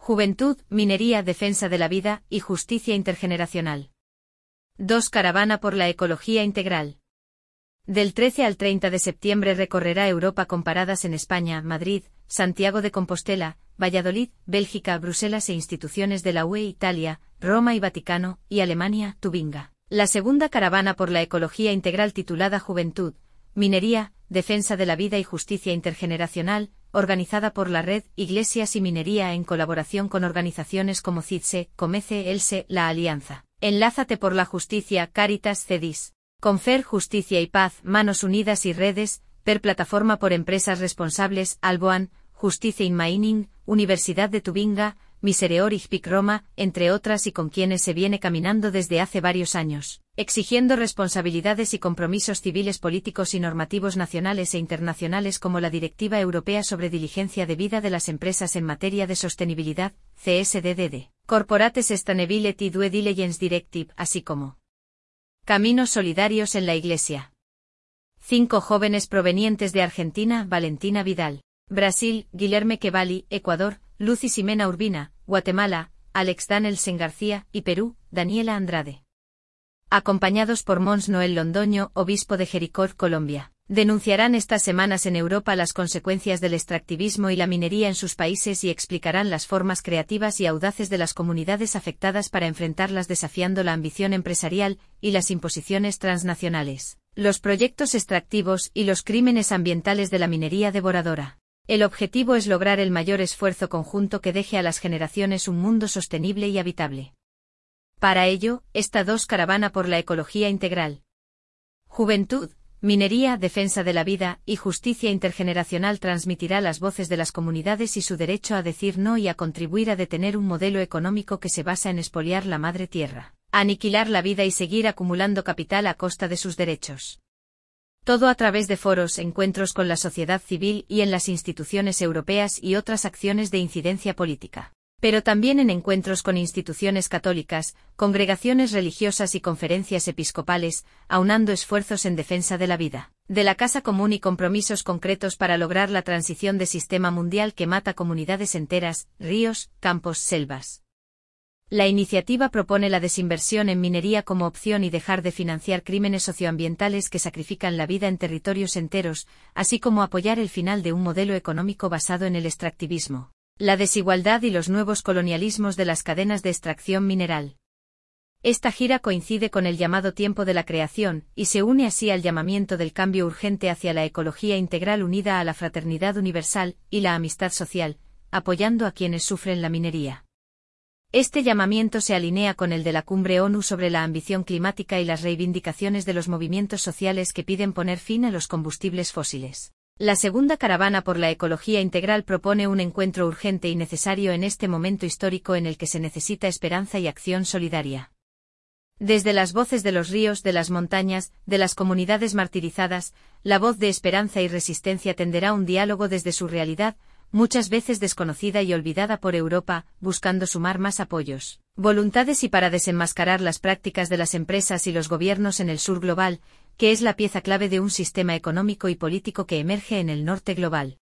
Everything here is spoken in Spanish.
Juventud, minería, defensa de la vida y justicia intergeneracional. 2. Caravana por la ecología integral. Del 13 al 30 de septiembre recorrerá Europa con paradas en España, Madrid, Santiago de Compostela, Valladolid, Bélgica, Bruselas e instituciones de la UE, Italia, Roma y Vaticano, y Alemania, Tubinga. La segunda caravana por la ecología integral titulada Juventud, minería, defensa de la vida y justicia intergeneracional, organizada por la Red Iglesias y Minería en colaboración con organizaciones como CITSE, Comece, ELSE, La Alianza, Enlázate por la Justicia, Cáritas, CEDIS, Confer Justicia y Paz, Manos Unidas y Redes, Per Plataforma por Empresas Responsables, Alboan, Justicia in Mining, Universidad de Tubinga, Misereorigpic Roma, entre otras, y con quienes se viene caminando desde hace varios años, exigiendo responsabilidades y compromisos civiles, políticos y normativos nacionales e internacionales como la Directiva Europea sobre Diligencia Debida de las Empresas en Materia de Sostenibilidad, CSDDD, Corporate Sustainability Due Diligence Directive, así como Caminos Solidarios en la Iglesia. 5 jóvenes provenientes de Argentina: Valentina Vidal. Brasil, Guilherme Quevali, Ecuador, Lucy Ximena Urbina, Guatemala, Alex Danielsen García, y Perú, Daniela Andrade. Acompañados por Mons Noel Londoño, obispo de Jericó, Colombia, denunciarán estas semanas en Europa las consecuencias del extractivismo y la minería en sus países y explicarán las formas creativas y audaces de las comunidades afectadas para enfrentarlas, desafiando la ambición empresarial y las imposiciones transnacionales, los proyectos extractivos y los crímenes ambientales de la minería devoradora. El objetivo es lograr el mayor esfuerzo conjunto que deje a las generaciones un mundo sostenible y habitable. Para ello, esta 2 caravana por la ecología integral. Juventud, minería, defensa de la vida y justicia intergeneracional transmitirá las voces de las comunidades y su derecho a decir no y a contribuir a detener un modelo económico que se basa en expoliar la madre tierra, aniquilar la vida y seguir acumulando capital a costa de sus derechos. Todo a través de foros, encuentros con la sociedad civil y en las instituciones europeas y otras acciones de incidencia política. Pero también en encuentros con instituciones católicas, congregaciones religiosas y conferencias episcopales, aunando esfuerzos en defensa de la vida, de la casa común y compromisos concretos para lograr la transición de sistema mundial que mata comunidades enteras, ríos, campos, selvas. La iniciativa propone la desinversión en minería como opción y dejar de financiar crímenes socioambientales que sacrifican la vida en territorios enteros, así como apoyar el final de un modelo económico basado en el extractivismo, la desigualdad y los nuevos colonialismos de las cadenas de extracción mineral. Esta gira coincide con el llamado tiempo de la creación, y se une así al llamamiento del cambio urgente hacia la ecología integral unida a la fraternidad universal y la amistad social, apoyando a quienes sufren la minería. Este llamamiento se alinea con el de la Cumbre ONU sobre la ambición climática y las reivindicaciones de los movimientos sociales que piden poner fin a los combustibles fósiles. La segunda caravana por la ecología integral propone un encuentro urgente y necesario en este momento histórico en el que se necesita esperanza y acción solidaria. Desde las voces de los ríos, de las montañas, de las comunidades martirizadas, la voz de esperanza y resistencia tenderá un diálogo desde su realidad, muchas veces desconocida y olvidada por Europa, buscando sumar más apoyos, voluntades y para desenmascarar las prácticas de las empresas y los gobiernos en el sur global, que es la pieza clave de un sistema económico y político que emerge en el norte global.